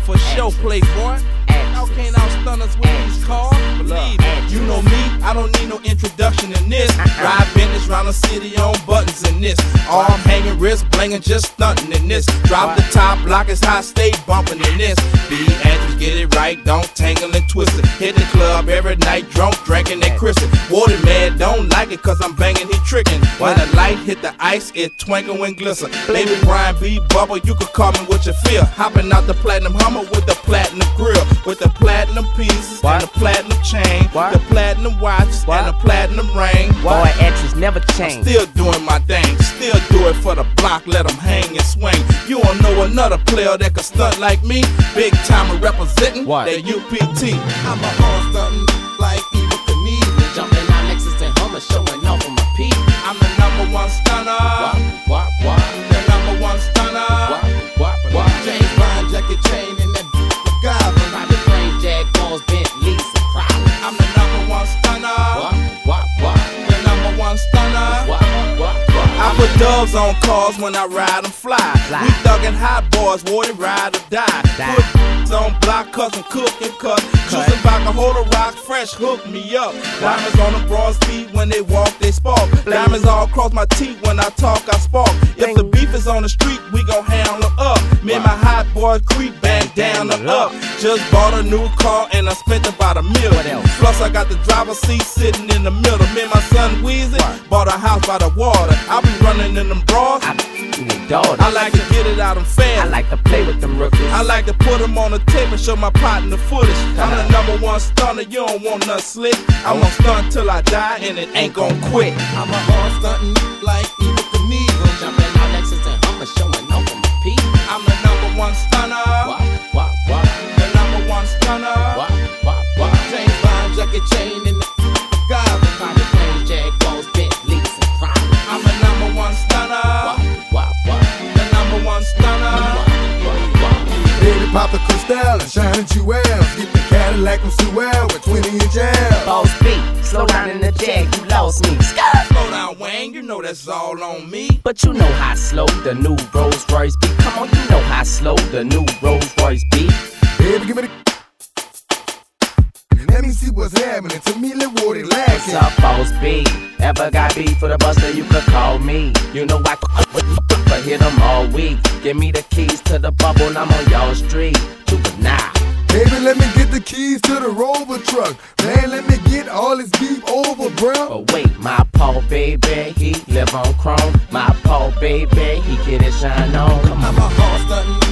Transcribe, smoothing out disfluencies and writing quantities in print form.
for show, playboy. Y'all can't outstun us with these cars. Believe it, you know me, I don't need no introduction in this. Ride Bentley round the city on buttons in this. Arm hanging, wrist blinging, just stunting in this. Drop the top, block is high, stay bumping in this. Be Andrews, get it right, don't tangle and twist it. Hit the club every night, drunk, drinking and Christian. Water man don't like it cause I'm banging, he tricking. When the light hit the ice, it twinkle and glisten. Baby Brian B. Bubble, you could call me what you feel. Hopping out the platinum Hummer with the platinum grill. With the platinum pieces and the platinum chain. The platinum watches and the platinum ring. Boy, actions never change. Still doing my thing, still do it for the block, let them hang and swing. You don't know another player that can stunt like me. Big time representing that UPT. I'm a hard stunting like Evel Knievel. Jumping out Lexus and Hummer, showing off on my peak. I'm the number one stunner. The number one stunner. James Bond jacket chain and that MacGyver. Private plane, Jaguars, Bentleys, and Prowlers. I'm the number one stunner. The number one stunner. I put doves on cars when I ride and fly. We thuggin' hot boys, water ride or die. Put on block, cuz and cook and cut. Juicing vodka, hold a rock, fresh, hook me up. Diamonds on the broad speed when they walk, they spark. Diamonds all across my teeth when I talk, I spark. If the beef is on the street, we gon' handle up. Me and my hot boys creep back down the up. Just bought a new car and I spent about $1 million. Plus I got the driver's seat sitting in the middle. Me and my son Weezy bought a house by the water. I be running in them bras. I like to get it out of fast. I like to play with them rookies. I like to put them on the tape and show my partner the footage. I'm the number one stunner, you don't want nothing slick. I'm gon' stunt till I die and it ain't gon' quit. I'm a hard stunting like Evel Knievel. Jumping out Lexus and Hummer, showing off on my peak. I'm the number one stunner. The number one stunner. James Bond jacket chain and the MacGyver. Private plane, Jaguars, Bentleys, and Prowlers. I'm the number one stunner. The number one stunner. Baby pop the Cristal and shining jewels. Get the Cadillac from Sewell with 20-inch L. Boss B, slow down in the Jag, you lost me. Slow down, Wayne, you know that's all on me. But you know how slow the new Rolls Royce be. Come on, you know how slow the new Rolls Royce be. Baby, give me the. Let me see what's happening. To me, let what it What's lacking. up, Boss B? Ever got beef for the buster, you could call me. You know I but hit them all week. Give me the keys to the bubble, I'm on y'all street. Juvenile. Baby, let me get the keys to the Rover truck. Man, let me get all this beef over, bro. But wait, my Paul baby, he live on chrome. My Paul baby, he get it shine on. Come on. I'm a hard stunting